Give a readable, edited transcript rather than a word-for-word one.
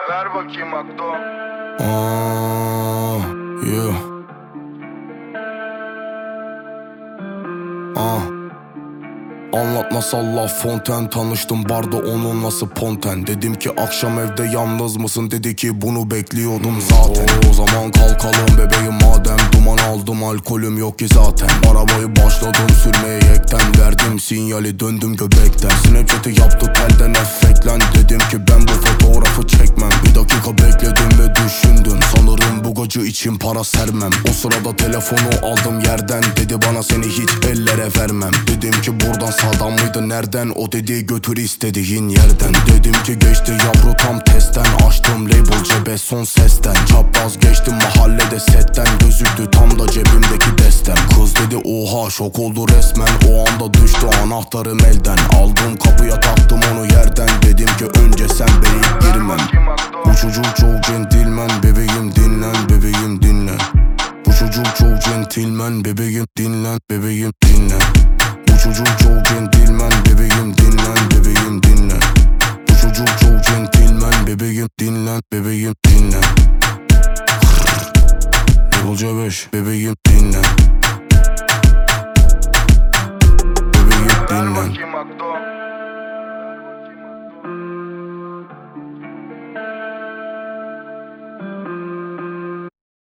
Ver bakayım Akdo. Yeah. Anlatma salla fonten. Tanıştım barda onun nasıl ponten. Dedim ki akşam evde yalnız mısın? Dedi ki bunu bekliyordum zaten. O zaman kalkalım bebeğim madem. Duman aldım alkolüm yok ki zaten. Arabayı başladım sürmeye yekten. Verdim sinyali döndüm göbekten. Snapchat'i yaptı telden efektlen. Dedim ki ben bu fotoğrafı çekmem. Bir dakika bekledim ve düşündüm. Sanırım bu gacı için para sermem. O sırada telefonu aldım yerden. Dedi bana seni hiç ellere vermem. Dedim ki buradan sağdan mıydı nereden? O dedi götür istediğin yerden. Dedim ki geçti yavru tam testten. Açtım label cebe son sesten. Çapraz geçtim mahallede setten. Gözüktü tam da cebimdeki destem. Kız dedi oha şok oldu resmen. O anda düştü anahtarım elden. Aldım kapıya taktım onu yerden. Dedim ki önce sen beyip girmem. Bu çocuk çok centilmen bebeğim dinlen bebeğim dinlen. Bu çocuk çok centilmen bebeğim dinlen bebeğim dinlen. Bu çocuk çok centilmen bebeğim dinlen bebeğim dinlen. Bu çocuk çok centilmen bebeğim dinlen bebeğim dinlen. Level C5 bebeğim dinlen. Bebeğim dinlen. Ver bakayım Akdo.